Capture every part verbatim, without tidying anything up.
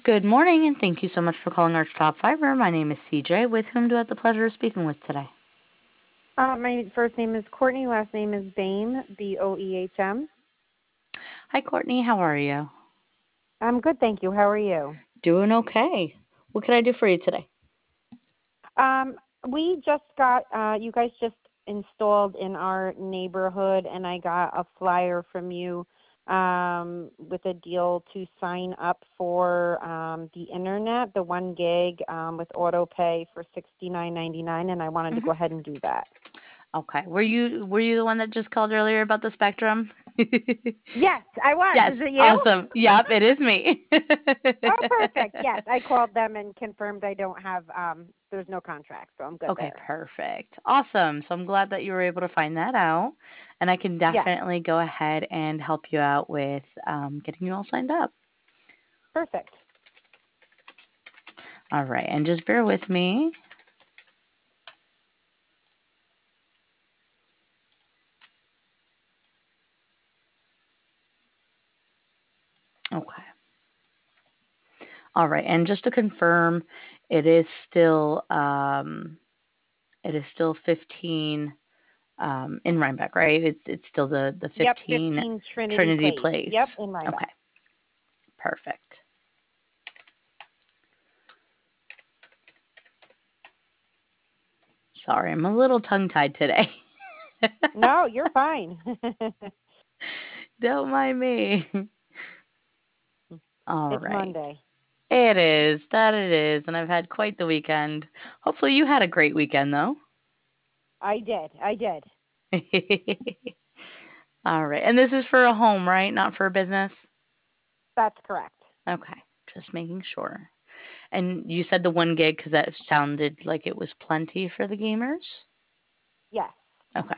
Good morning, and thank you so much for calling Arch Top Fiber. My name is C J. With whom do I have the pleasure of speaking with today? Uh, my first name is Courtney. Last name is Boehm, B O E H M. Hi, Courtney. How are you? I'm good, thank you. How are you? Doing okay. What can I do for you today? Um, we just got, uh, you guys just installed in our neighborhood, and I got a flyer from you um, with a deal to sign up for um, the internet, the one gig um, with auto pay for sixty-nine ninety-nine, and I wanted to hmm go ahead and do that. Okay. Were you were you the one that just called earlier about the spectrum? Yes, I was. Yes. Is it you? Awesome. Yep, it is me. Oh, perfect. Yes, I called them and confirmed I don't have, um, there's no contract, so I'm good Okay, there. perfect. Awesome. So I'm glad that you were able to find that out, and I can Yes, definitely go ahead and help you out with um, getting you all signed up. perfect. All right, and just bear with me. Okay. All right, and just to confirm, it is still um, it is still fifteen um, in Rhinebeck, right? It's it's still the the Yep, fifteen fifteen Trinity Trinity Place. Yep, Place. in Rhinebeck. Okay, perfect. Sorry, I'm a little tongue tied today. No, you're fine. Don't mind me. All It's right. Monday. It is, that it is, and I've had quite the weekend. Hopefully you had a great weekend though. I did. I did. All right. And this is for a home, right? Not for a business? That's correct. Okay. Just making sure. And you said the one gig because that sounded like it was plenty for the gamers? Yes. Okay.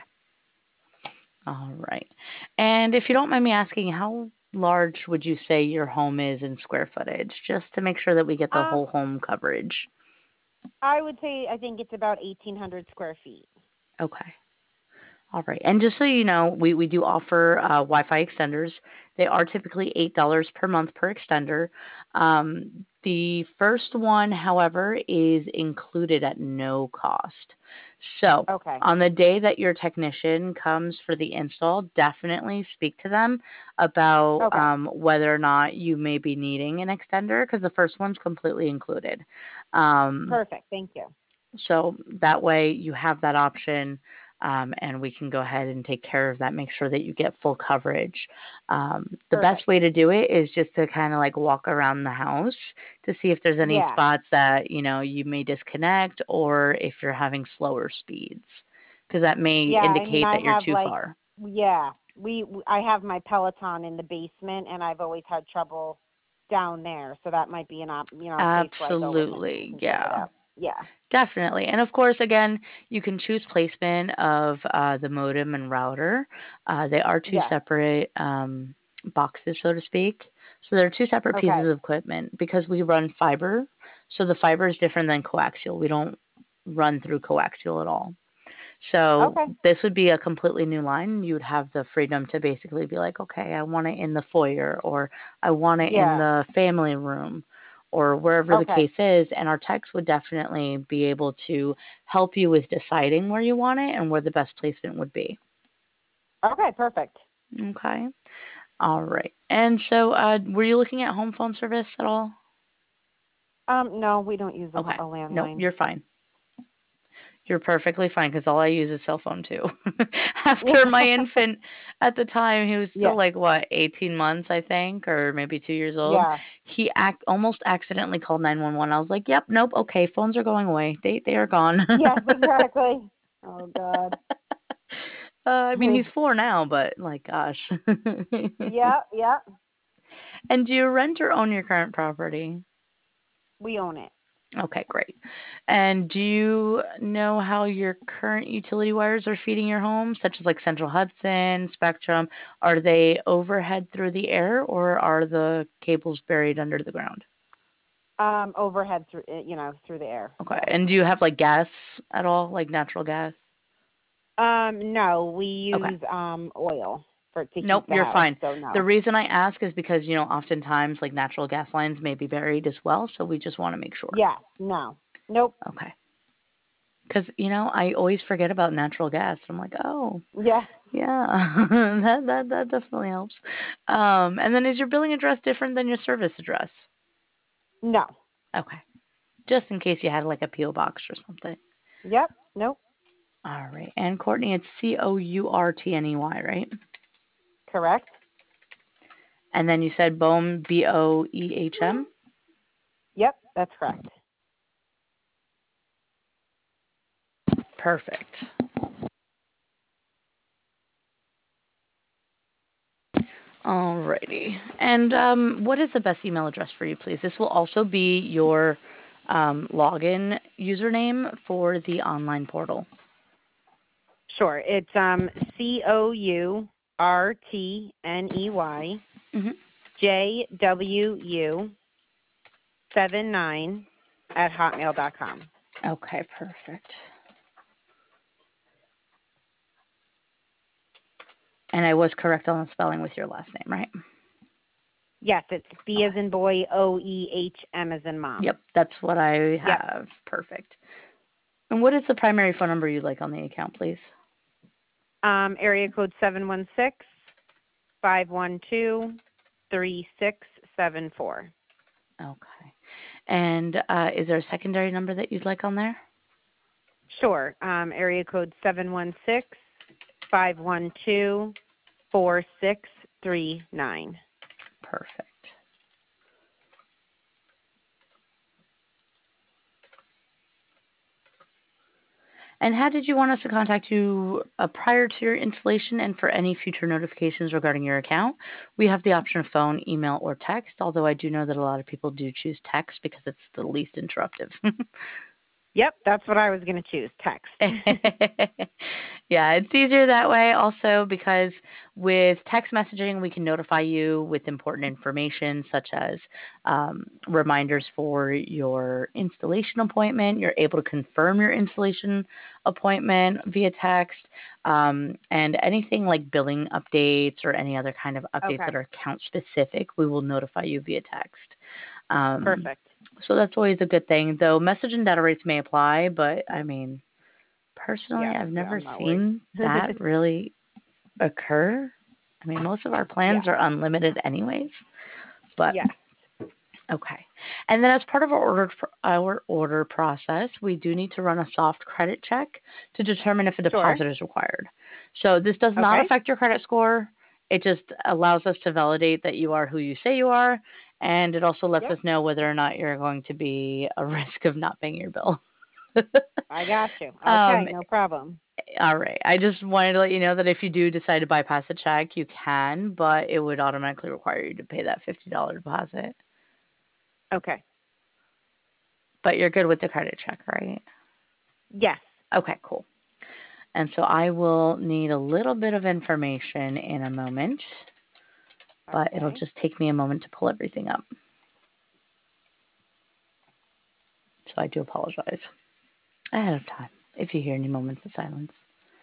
All right. And if you don't mind me asking, how large would you say your home is in square footage, just to make sure that we get the Um, whole home coverage? I would say I think it's about eighteen hundred square feet. Okay. All right. And just so you know, we, we do offer uh, Wi Fi extenders. They are typically eight dollars per month per extender. Um, the first one, however, is included at no cost. So, Okay. on the day that your technician comes for the install, definitely speak to them about Okay. um, whether or not you may be needing an extender because the first one's completely included. Um, Perfect. Thank you. so that way you have that option, um, and we can go ahead and take care of that, make sure that you get full coverage. Um, the best Perfect. way to do it is just to kind of like walk around the house to see if there's any Yeah. spots that, you know, you may disconnect or if you're having slower speeds, because that may Yeah. I mean, indicate I that you're have too like, far. yeah, we, I have my Peloton in the basement, and I've always had trouble down there. So that might be an op, you know, a place where I go in and Absolutely. can check it Yeah. out. Yeah. Definitely. And of course, again, you can choose placement of uh, the modem and router. Uh, they are two Yes. separate um, boxes, so to speak. So they're two separate pieces Okay. of equipment because we run fiber. So the fiber is different than coaxial. We don't run through coaxial at all. So Okay. this would be a completely new line. You would have the freedom to basically be like, okay, I want it in the foyer or I want it in Yeah. the family room or wherever the Okay. case is. And our techs would definitely be able to help you with deciding where you want it and where the best placement would be. Okay. Perfect. Okay. All right. And so, uh, were you looking at home phone service at all? Um, no, we don't use a, Okay. a Nope, landline. you're fine. You're perfectly fine because all I use is cell phone too. Yeah. After my infant, at the time, he was still Yeah. like what, eighteen months, I think, or maybe two years old. Yeah. He act almost accidentally called nine one one. I was like, "Yep, nope, okay, phones are going away. They they are gone." Yes, exactly. Oh God. uh, I mean, he's four now, but like, gosh. Yeah, yeah. And do you rent or own your current property? We own it. Okay, great. And do you know how your current utility wires are feeding your home, such as like Central Hudson, Spectrum? Are they overhead through the air or are the cables buried under the ground? Um, overhead through, uh, you know, through the air. Okay. Yes. And do you have like gas at all, like natural gas? Um, no, we Okay. use um oil. for to heat Nope, the you're house. fine. So The no. reason I ask is because, you know, oftentimes like natural gas lines may be buried as well, so we just want to make sure. Yes. No. Nope. Okay. Because, you know, I always forget about natural gas. I'm like, oh, Yeah. yeah, that, that, that definitely helps. Um, and then is your billing address different than your service address? No. Okay. Just in case you had like a P O box or something. Yep. Nope. All right. And Courtney, it's C O U R T N E Y, right? Correct. And then you said Boehm, B O E H M? Yep. That's correct. Perfect. Alrighty. And um, what is the best email address for you, please? This will also be your um, login username for the online portal. Sure. It's um C O U R T N E Y Mm-hmm. J W U seven nine at hotmail dot com. Okay, perfect. And I was correct on the spelling with your last name, right? Yes, it's B as Okay. in boy, O E H M as in mom. Yep, that's what I Yep. have. Perfect. And what is the primary phone number you'd like on the account, please? Um, area code seven one six, five one two, three six seven four. Okay. And uh, is there a secondary number that you'd like on there? Sure. Um, area code seven one six, five one two, four six three nine. Perfect. And how did you want us to contact you uh, prior to your installation and for any future notifications regarding your account? We have the option of phone, email, or text, although I do know that a lot of people do choose text because it's the least interruptive. Yep, that's what I was going to choose, text. Yeah, it's easier that way also because with text messaging, we can notify you with important information such as um, reminders for your installation appointment. You're able to confirm your installation appointment via text, um, and anything like billing updates or any other kind of updates Okay, that are account specific, we will notify you via text. Um, perfect. so that's always a good thing, though message and data rates may apply, but I mean, personally, Yeah, I've yeah, never I'm not worried. seen that really occur. I mean, most of our Yeah, plans are unlimited anyways, but yes. okay. And then as part of our order our order process, we do need to run a soft credit check to determine if a Sure. deposit is required. So this does not Okay. affect your credit score. It just allows us to validate that you are who you say you are, and it also lets Yep, us know whether or not you're going to be a risk of not paying your bill. I got you. um, Okay, no problem. All right. I just wanted to let you know that if you do decide to bypass a check, you can, but it would automatically require you to pay that fifty dollars deposit. Okay. But you're good with the credit check, right? Yes. Okay, cool. And so I will need a little bit of information in a moment, but it'll Okay. just take me a moment to pull everything up. So I do apologize ahead of time if you hear any moments of silence.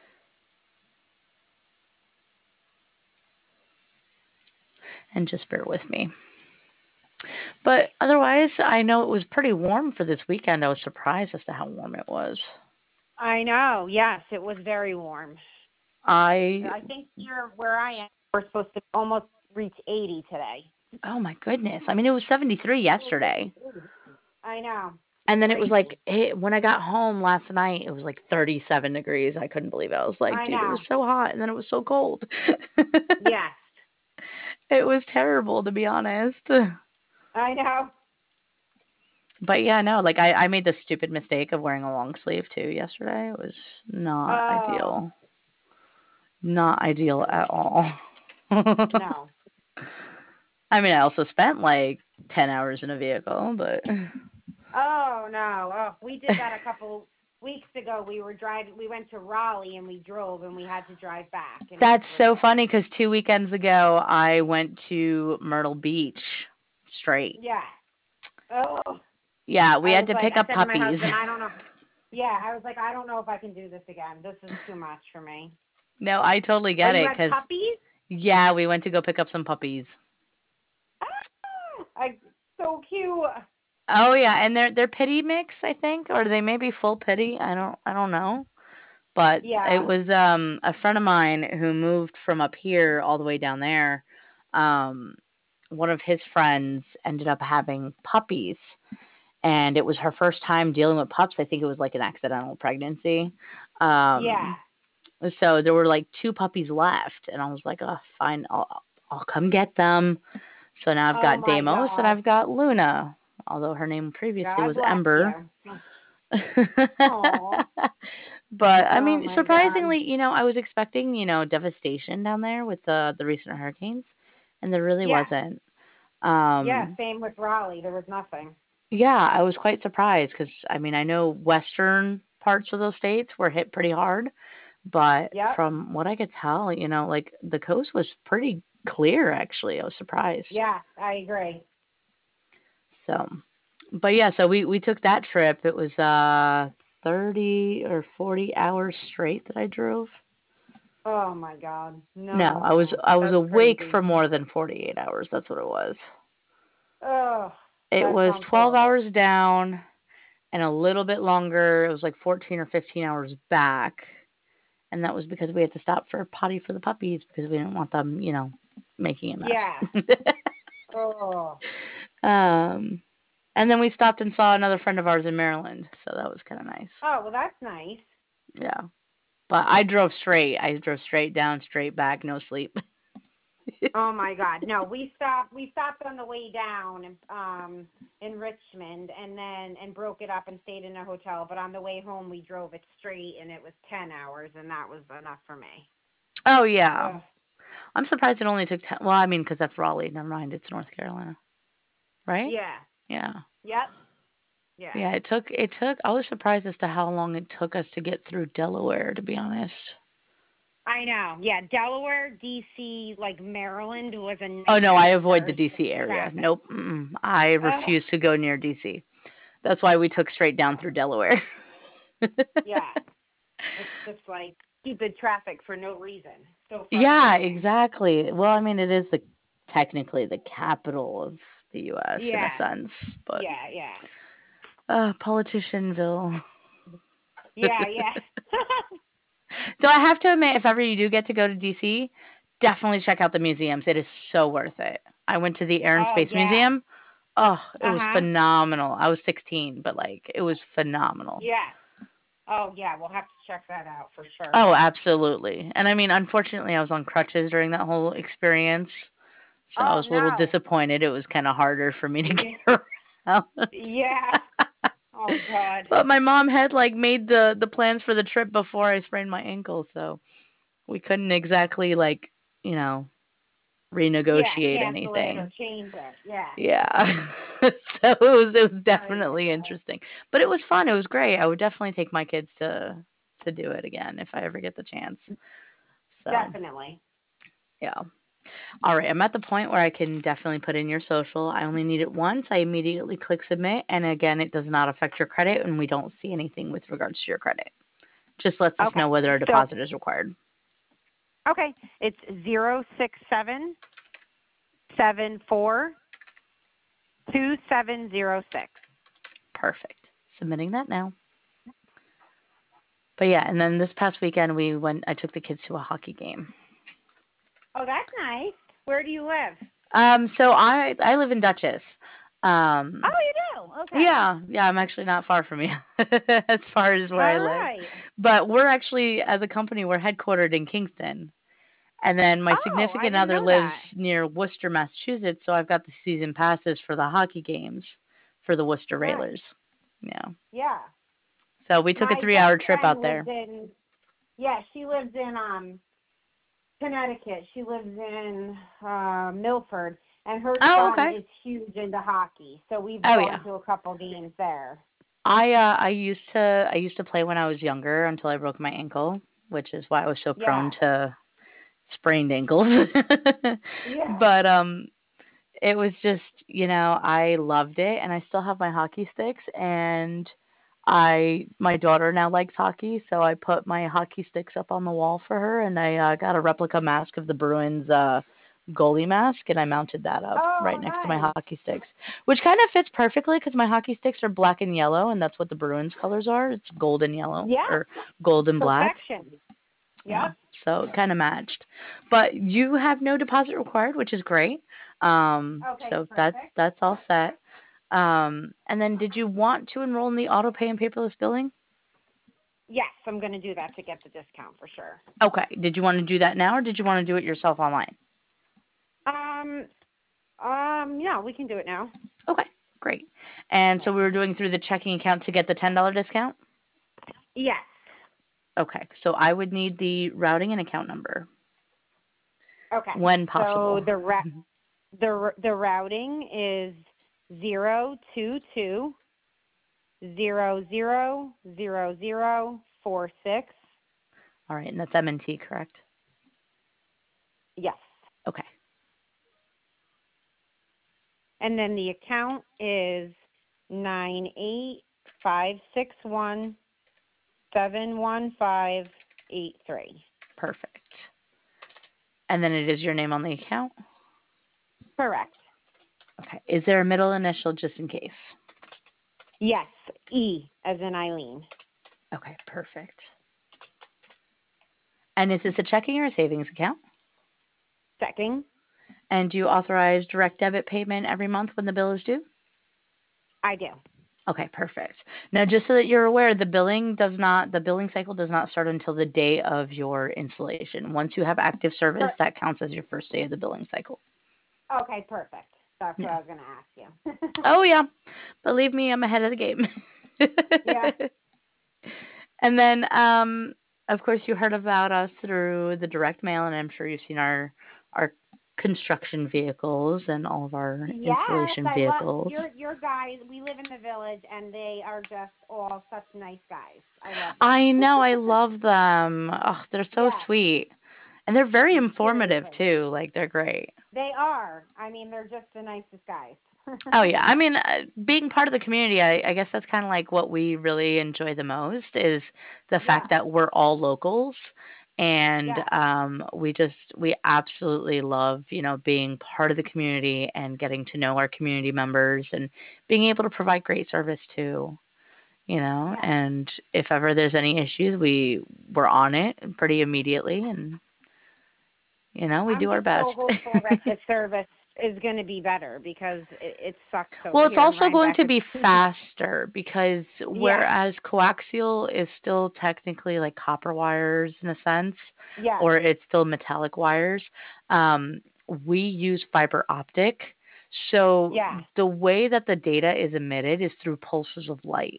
And just bear with me. But otherwise, I know it was pretty warm for this weekend. I was surprised as to how warm it was. I know. Yes, it was very warm. I I think here where I am, we're supposed to almost reach eighty today. Oh my goodness. I mean, it was seventy-three yesterday. I know. And then it was Crazy. like, it, when I got home last night, it was like thirty-seven degrees. I couldn't believe it. I was like, I dude, it know. was so hot. And then it was so cold. Yes. It was terrible, to be honest. I know. But yeah, no, like I, I made the stupid mistake of wearing a long sleeve too yesterday. It was not Oh, ideal. Not ideal at all. no. I mean, I also spent like ten hours in a vehicle, but Oh, no. Oh, we did that a couple weeks ago. We were driving, we went to Raleigh and we drove and we had to drive back and it was that's so brutal. funny because two weekends ago I went to Myrtle Beach straight. Yeah. Oh, Yeah, we I had was to like, pick I up said to my puppies. husband, I don't know. Yeah, I was like, I don't know if I can do this again. This is too much for me. No, I totally Oh, get you it had because puppies? Yeah, we went to go pick up some puppies. Ah, I, so cute. Oh yeah, and they're they're pitty mix, I think, or they may be full pitty. I don't I don't know. But it Yeah, was um a friend of mine who moved from up here all the way down there. Um one of his friends ended up having puppies, and it was her first time dealing with pups. I think it was like an accidental pregnancy. yeah. Um so there were like two puppies left, and I was like, "Oh, fine. I'll I'll come get them." So now I've Oh got my Deimos and God. I've got Luna, although her name previously God was bless Ember. you. Oh, But I oh mean, my God. surprisingly, you know, I was expecting, you know, devastation down there with the the recent hurricanes, and there really Yeah, wasn't. yeah. Um, Same with Raleigh. There was nothing. yeah, I was quite surprised because I mean, I know western parts of those states were hit pretty hard, but Yep, from what I could tell, you know, like the coast was pretty clear actually. I was surprised. yeah. I agree. So, but yeah, so we we took that trip. It was uh thirty or forty hours straight that I drove. Oh my God. No, No, no, I was no. I was That's awake crazy. for more than forty-eight hours. That's what it was. Oh, It that was sounds twelve horrible. hours down and a little bit longer. It was like fourteen or fifteen hours back. And that was because we had to stop for a potty for the puppies because we didn't want them, you know, making a mess. Yeah. Oh. um, and then we stopped and saw another friend of ours in Maryland. So that was kind of nice. Oh, well, that's nice. Yeah. But I drove straight. I drove straight down, straight back, no sleep. Oh my God. No, we stopped we stopped on the way down um in Richmond and then and broke it up and stayed in a hotel, but on the way home we drove it straight and it was ten hours and that was enough for me. Oh, yeah. Ugh. I'm surprised it only took ten. Well, I mean, because that's Raleigh. Never mind. It's North Carolina, right? Yeah. Yeah. Yep. Yeah. Yeah, it took it took I was surprised as to how long it took us to get through Delaware, to be honest. I know. Yeah, Delaware, D C, like Maryland was a Oh no, I nightmare as avoid far the as D C area. traffic. Nope. Mm-mm. I Ugh. refuse to go near D C. That's why we took straight down through Delaware. Yeah. It's just like stupid traffic for no reason. So Yeah, frustrating. exactly. Well, I mean, it is the technically the capital of the U S in a Yeah. sense, but Yeah, yeah. uh politicianville. Yeah, yeah. Though I have to admit, if ever you do get to go to D C, definitely check out the museums. It is so worth it. I went to the Air and Oh, Space yeah. Museum. Oh, it was Uh-huh. phenomenal. I was sixteen, but like it was phenomenal. Yeah. Oh, yeah. We'll have to check that out for sure. Oh, absolutely. And I mean, unfortunately, I was on crutches during that whole experience. So I Oh, was a little no. disappointed. It was kind of harder for me to Yeah. get around. Yeah. Oh, God. But my mom had like made the the plans for the trip before I sprained my ankle, so we couldn't exactly like, you know, Yeah, renegotiate cancel it or anything. change it. Yeah. Yeah. So it was it was Oh, my definitely God. interesting. But it was fun. It was great. I would definitely take my kids to to do it again if I ever get the chance. So, Definitely. yeah. All right, I'm at the point where I can definitely put in your social. I only need it once. I immediately click submit, and again, it does not affect your credit, and we don't see anything with regards to your credit. Just lets us know Okay. whether a So, deposit is required. okay. It's zero six seven seven four two seven zero six. Perfect. Submitting that now. But yeah, and then this past weekend we went I took the kids to a hockey game. Oh, that's nice. Where do you live? Um so I I live in Dutchess. Oh, Um you do? Okay. yeah, yeah, I'm actually not far from you as far as where I All live. right. But we're actually as a company we're headquartered in Kingston. And then my Oh, I significant didn't other know that. lives near Worcester, Massachusetts, so I've got the season passes for the hockey games for the Worcester Nice. Railers. Yeah. Yeah. So we took a My three best hour trip friend out lives there. in, yeah, she lives in um Connecticut. She lives in uh, Milford, and her Oh, son okay. is huge into hockey. So we've Oh gone yeah. to a couple games there. I uh I used to I used to play when I was younger until I broke my ankle, which is why I was so prone Yeah. to sprained ankles. Yeah. But um it was just, you know, I loved it and I still have my hockey sticks and I my daughter now likes hockey, so I put my hockey sticks up on the wall for her, and I uh, got a replica mask of the Bruins uh, goalie mask, and I mounted that up right Oh, next to my nice. hockey sticks, which kind of fits perfectly because my hockey sticks are black and yellow, and that's what the Bruins colors are. It's gold and yellow Yeah, or gold and black. perfection. Yeah, Yep. so it kind of matched. But you have no deposit required, which is great. Um, Okay, so that's perfect. that's all set. Um, and then did you want to enroll in the auto pay and paperless billing? Yes, I'm going to do that to get the discount for sure. Okay. Did you want to do that now or did you want to do it yourself online? Um, um, yeah, we can do it now. Okay, great. And so we were doing through the checking account to get the ten dollar discount? Yes. Okay. So I would need the routing and account number Okay. when So possible. the ra- the the routing is zero two two zero zero zero zero four six. All right, and that's M and T, correct? Yes. Okay. And then the account is nine eight five six one seven one five eight three. Perfect. And then it is your name on the account? Correct. Okay. Is there a middle initial just in case? Yes. E as in Eileen. Okay, perfect. And is this a checking or a savings account? Checking. And do you authorize direct debit payment every month when the bill is due? I do. Okay, perfect. Now, just so that you're aware, the billing does not, the billing cycle does not start until the day of your installation. Once you have active service, Per- that counts as your first day of the billing cycle. okay, perfect. That's what Yeah. I was going to ask you. Oh, yeah. Believe me, I'm ahead of the game. Yeah. And then, um, of course, you heard about us through the direct mail, and I'm sure you've seen our our construction vehicles and all of our Yes, installation I love vehicles. your your guys. We live in the village, and they are just all such nice guys. I love I them. know, I love them. Oh, they're so Yes, sweet. And they're very informative seriously, too. Like they're great. they are. I mean, they're just the nicest guys. Oh yeah, I mean, uh, being part of the community, I, I guess that's kind of like what we really enjoy the most is the Yeah, fact that we're all locals, and yeah, um, we just we absolutely love you know being part of the community and getting to know our community members and being able to provide great service too. You know, yeah. and if ever there's any issues, we we're on it pretty immediately, and you know we I'm do our just best. so hopeful that the service is going to be better because it, it sucks over Well, it's here in also going Rhinebeck. to It's be faster because yes, whereas coaxial is still technically like copper wires in a sense, yes, or it's still metallic wires, um, we use fiber optic. So yeah. the way that the data is emitted is through pulses of light.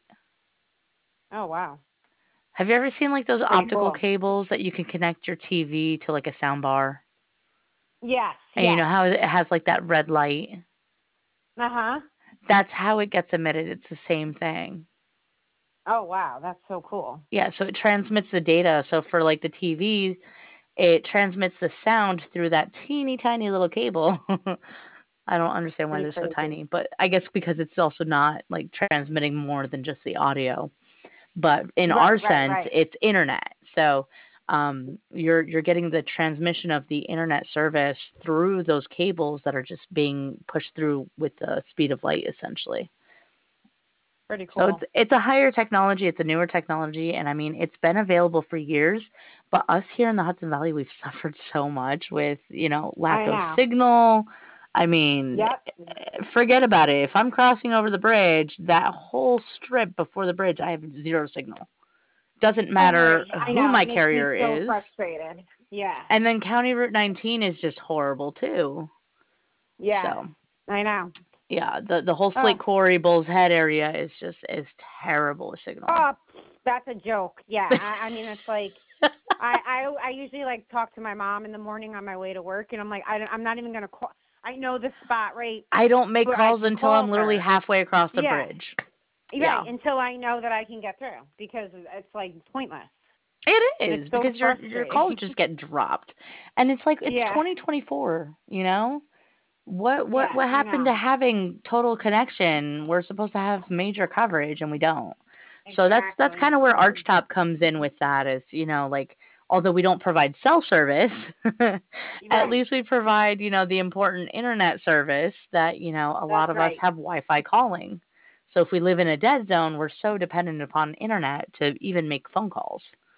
Oh wow, Have you ever seen like those pretty optical cool. cables that you can connect your T V to like a sound bar? Yes, And you yes. know how it has like that red light? Uh huh. That's how it gets emitted. It's the same thing. Oh wow, that's so cool. Yeah, so it transmits the data. So for like the T V, it transmits the sound through that teeny tiny little cable. I don't understand why Pretty they're so crazy. tiny, but I guess because it's also not like transmitting more than just the audio. But in Right, our right, sense, right. it's internet. So um, you're you're getting the transmission of the internet service through those cables that are just being pushed through with the speed of light, essentially. Pretty So it's cool. it's a higher technology, it's a newer technology, and I mean it's been available for years. But us here in the Hudson Valley, we've suffered so much with you know lack I of know. signal. I mean, Yep. forget about it. If I'm crossing over the bridge, that whole strip before the bridge, I have zero signal. Doesn't Oh, hey, matter I who know. my It makes me so carrier is. frustrated. Yeah. And then County Route nineteen is just horrible too. Yeah. So I know. yeah, the the whole Oh, Slate Quarry, Bulls Head area is just is terrible with signal. oh, that's a joke. Yeah. I, I mean, it's like I, I I usually like talk to my mom in the morning on my way to work, and I'm like, I, I'm not even gonna call. I know the spot, right? I don't make But I calls can until call I'm literally her. halfway across the Yeah. bridge. Right. Yeah. Until I know that I can get through because it's like pointless. It It's is so because your your calls frustrating. just get dropped. And it's like it's Yeah. twenty twenty-four, you know? What what Yeah. what I happened know. to having total connection? We're supposed to have major coverage and we don't. So that's that's Exactly. kind of where Archtop comes in with that is, you know, like although we don't provide cell service, at Right. least we provide, you know, the important internet service that, you know, a lot That's of us right. have Wi-Fi calling. So if we live in a dead zone, we're so dependent upon internet to even make phone calls.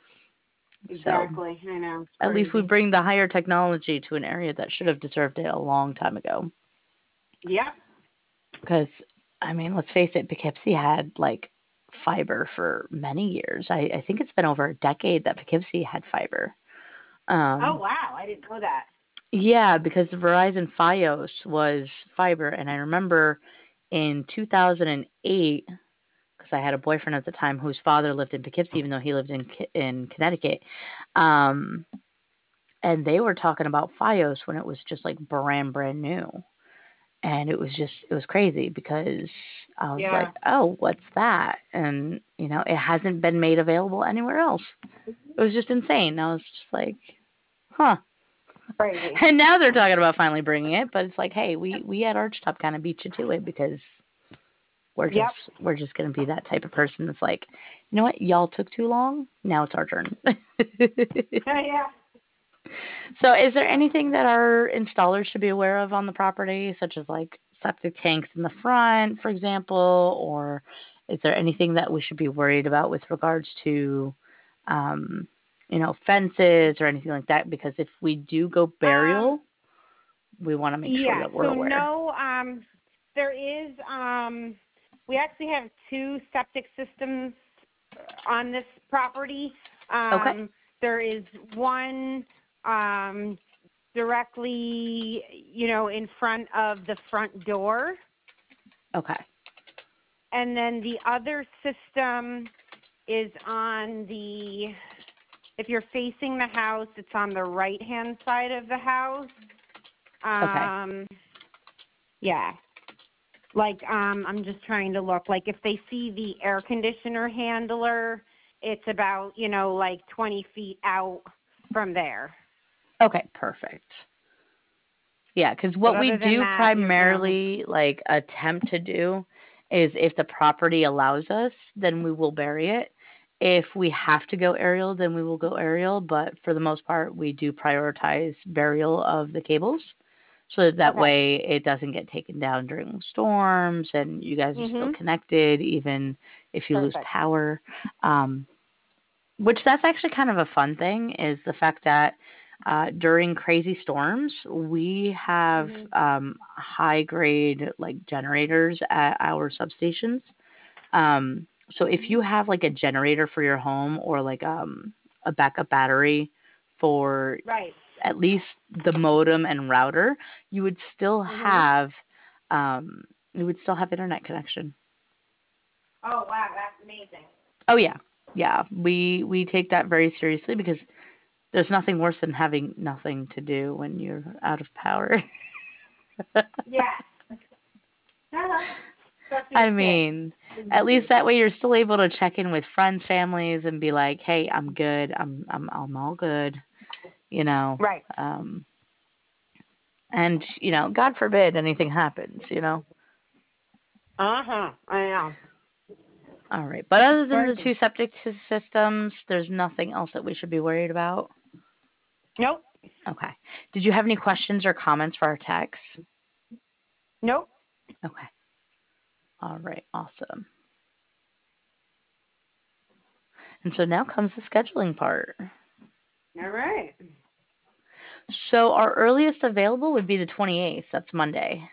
So Exactly. I know. It's at least we crazy. bring the higher technology to an area that should have deserved it a long time ago. Yep. Because, I mean, let's face it, Poughkeepsie had like fiber for many years. I, I think it's been over a decade that Poughkeepsie had fiber. Oh Um, wow, I didn't know that. yeah, because Verizon Fios was fiber, and I remember in two thousand eight, because I had a boyfriend at the time whose father lived in Poughkeepsie, even though he lived in in Connecticut. Um, and they were talking about Fios when it was just like brand brand new, and it was just it was crazy because I was like, Yeah. oh, what's that? And you know, it hasn't been made available anywhere else. It was just insane. I was just like, huh. Crazy. And now they're talking about finally bringing it, but it's like, hey, we we at Archtop kind of beat you to it because we're just Yep. we're just gonna be that type of person that's like, you know what, y'all took too long. Now it's our turn. Yeah. So, is there That's anything that our installers should be aware of on the property, such as like septic tanks in the front, for example, or is there anything that we should be worried about with regards to, um, you know, fences or anything like that? Because if we do go um burial, we want to make sure yeah, that we're so aware. no um there is um we actually have two septic systems on this property. Okay. Um there is one um directly, you know, in front of the front door, Okay. and then the other system is on the if you're facing the house, it's on the right hand side of the house. Okay. Um yeah. Like, um, I'm just trying to look. Like, if they see the air conditioner handler, it's about, you know, like twenty feet out from there. Okay. Perfect. Yeah, because But what we other than do that, you're, you know, primarily like attempt to do is if the property allows us, then we will bury it. If we have to go aerial, then we will go aerial. But for the most part, we do prioritize burial of the cables so that, that okay. way it doesn't get taken down during storms and you guys are still Mhm. connected even if you lose Perfect. power. Um, which that's actually kind of a fun thing is the fact that uh, during crazy storms, we have Mhm. um, high grade like generators at our substations. Um, so if Mhm. you have like a generator for your home or like um, a backup battery for Right. at least the modem and router, you would still Mhm. have um, you would still have internet connection. Oh wow, that's amazing. Oh yeah, yeah. We we take that very seriously because there's nothing worse than having nothing to do when you're out of power. Yeah. Uh-huh. Especially I with kids. mean, at least that way you're still able to check in with friends, families, and be like, "Hey, I'm good. I'm I'm I'm all good." You know. Right. Um, and you know, God forbid anything happens. You know. Uh huh. I know. All right. But other than the Crazy. two septic s- systems, there's nothing else that we should be worried about. Nope. Okay. Did you have any questions or comments for our text? Nope. Okay. All right. Awesome. And so now comes the scheduling part. All right. So our earliest available would be the twenty-eighth. That's Monday.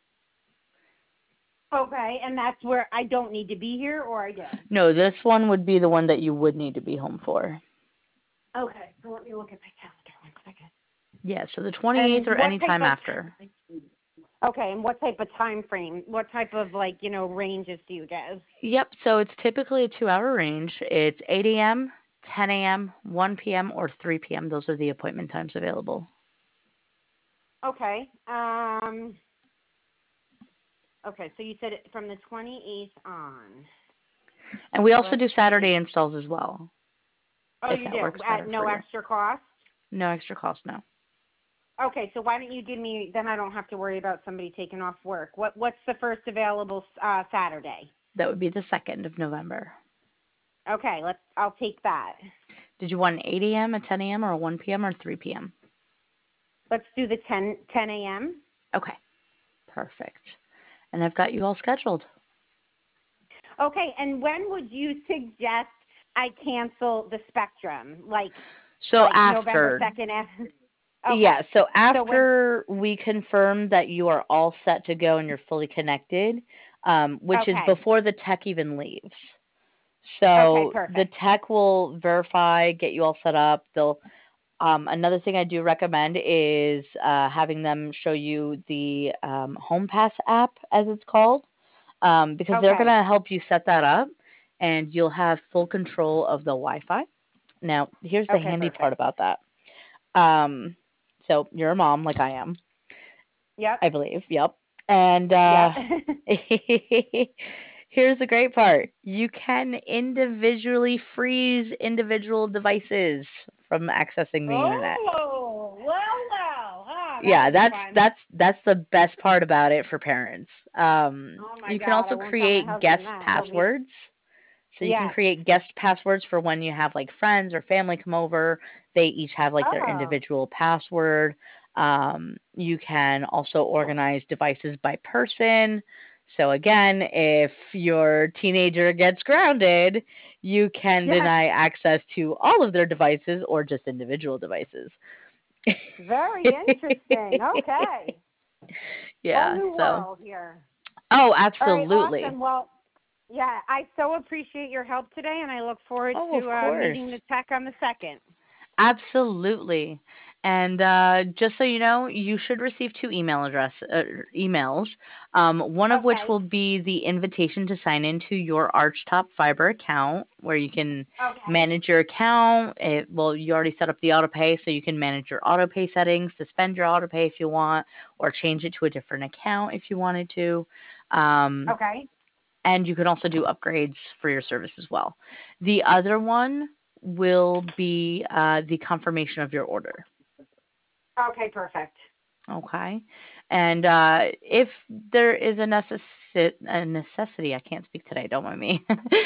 Okay, and that's where I don't need to be here, or I do. No, this one would be the one that you would need to be home for. Okay, so let me look at my calendar one second. Yeah, so the twenty-eighth And or what any type time of after. okay, and what type of time frame? What type of like you know ranges do you give? Yep, so it's typically a two-hour range. It's eight a m, ten a m, one p m, or three p m. Those are the appointment times available. Okay. Um. Okay, so you said it from the twenty-eighth on. And we So also let's do Saturday see. installs as well, Oh, if you that do works at better for no you. extra cost. No extra cost, no. Okay, so why don't you give me? Then I don't have to worry about somebody taking off work. What What's the first available uh, Saturday? That would be the second of November. Okay, let's. I'll take that. Did you want an eight a.m., a ten a.m., or a one p.m., or three p.m.? Let's do the ten ten a.m. Okay, perfect. And I've got you all scheduled. Okay, and when would you suggest I cancel the Spectrum? Like, So like November after, second. yeah, Okay. so So when? after we confirm that you are all set to go and you're fully connected, um, which is Okay. before the tech even leaves. Okay. So the Perfect. tech will verify, get you all set up. They'll um, another thing I do recommend is uh, having them show you the um, Home Pass app, as it's called, um, because they're going Okay. to help you set that up, and you'll have full control of the Wi-Fi. Now, here's the Okay. handy part Perfect. about that. Um, so you're a mom, like I am, Yep. I believe. Yep. And uh, Yep. here's the great part. You can individually freeze individual devices from accessing the internet. Oh, well, well. Ah, that'll Yeah, be that's fun. that's that's the best part about it for parents. Um, Oh my you can God, I also won't tell my create guest husband that. He'll be. passwords. So you can Yes. create guest passwords for when you have like friends or family come over. They each have like their Oh. individual password. Um, you can also organize devices by person. So again, if your teenager gets grounded, you can Yes. deny access to all of their devices or just individual devices. Very interesting. Okay. Whole Yeah, new so world here. oh, All right. absolutely. Awesome. Well, yeah, I so appreciate your help today, and I look forward Oh, of to uh, course. meeting the tech on the second. Absolutely. And uh, just so you know, you should receive two email address uh, emails. Um, one of which Okay. will be the invitation to sign into your Archtop Fiber account, where you can Okay. manage your account. It, well, you already set up the auto pay, so you can manage your auto pay settings, suspend your auto pay if you want, or change it to a different account if you wanted to. Um, Okay. and you can also do upgrades for your service as well. The other one will be uh, the confirmation of your order. Okay. Perfect. Okay, and uh, if there is a necessi- a necessity, I can't speak today. Don't mind me.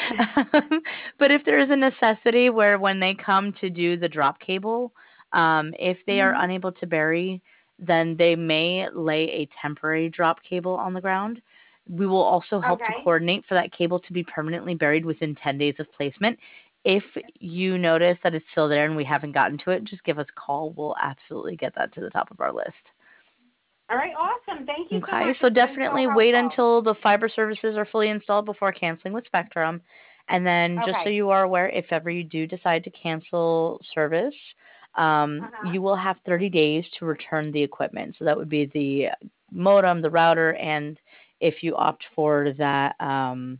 But if there is a necessity where when they come to do the drop cable, um, if they are Mhm. unable to bury, then they may lay a temporary drop cable on the ground. We will also help to Okay. coordinate for that cable to be permanently buried within ten days of placement. If you notice that it's still there and we haven't gotten to it, just give us a call. We'll absolutely get that to the top of our list. All right. Awesome. Thank you so Okay, much. so It's been so definitely wait helpful. until the fiber services are fully installed before canceling with Spectrum. And then, just so Okay. you are aware, if ever you do decide to cancel service, um, Uh huh. you will have thirty days to return the equipment. So that would be the modem, the router, and if you opt for that um,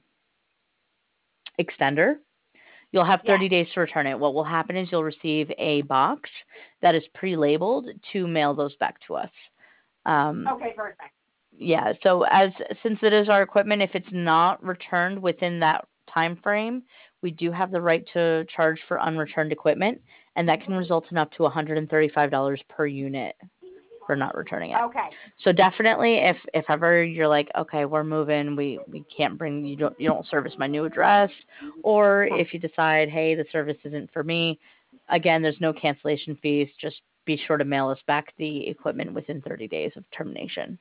extender, you'll have Yes. thirty days to return it. What will happen is you'll receive a box that is pre-labeled to mail those back to us. Um, Okay. Perfect. yeah, so as since it is our equipment, if it's not returned within that time frame, we do have the right to charge for unreturned equipment, and that can result in up to one hundred thirty-five dollars per unit for not returning it. Okay. So definitely, if if ever you're like, okay, we're moving, we we can't bring you don't you don't service my new address, or Huh. if you decide, hey, the service isn't for me, again, there's no cancellation fees. Just be sure to mail us back the equipment within thirty days of termination.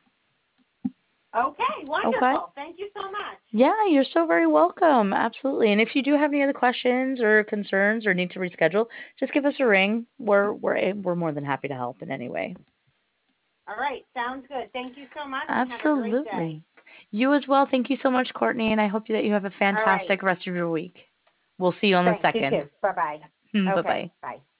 Okay. Okay. Wonderful. Thank you so much. Yeah, you're so very welcome. Absolutely. And if you do have any other questions or concerns or need to reschedule, just give us a ring. We're we're a- we're more than happy to help in any way. All right. Sounds good. Thank you so much, and have a great day. Absolutely. You as well. Thank you so much, Courtney, and I hope that you have a All right. fantastic rest of your week. We'll see you on the Thanks. You second. too. Bye bye. Bye Okay. bye. Bye.